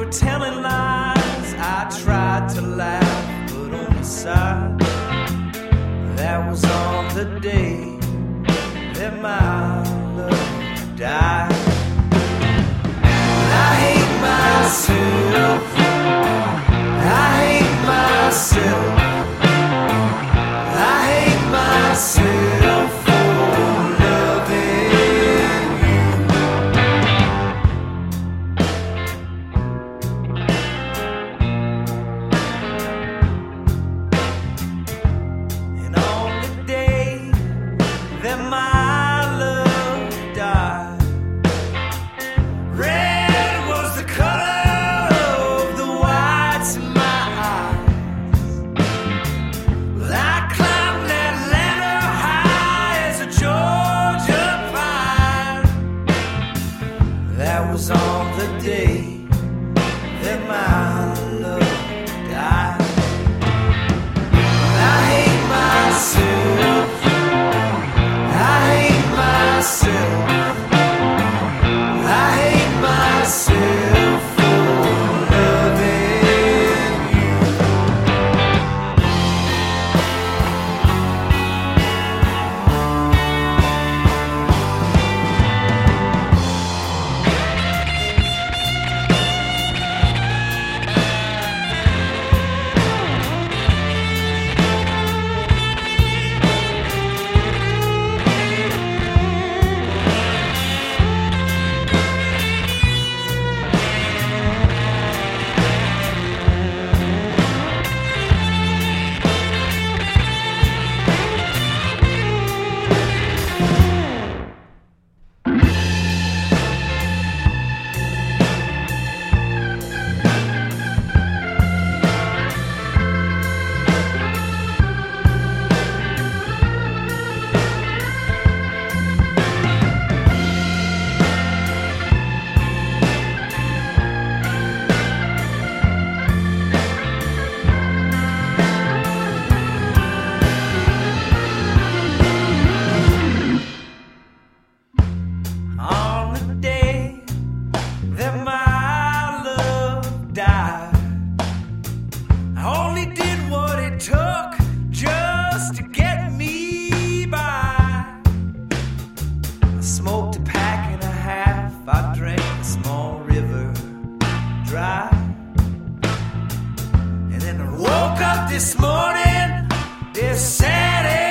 were telling lies. I tried to laugh, but only sighed. That was on the day that my love died. I hate myself. I hate myself. I hate myself for loving you. And on the day that my love died, red was the color of the whites in my eyes. Well, I climbed that ladder high as a Georgia pine. That was on the day that my love died. I hate myself. I hate myself. I hate myself for loving you. On the day that my love died, I only did what it took just to get me by. I smoked a pack and a half, I drank a small river dry. And then I woke up this morning, this sad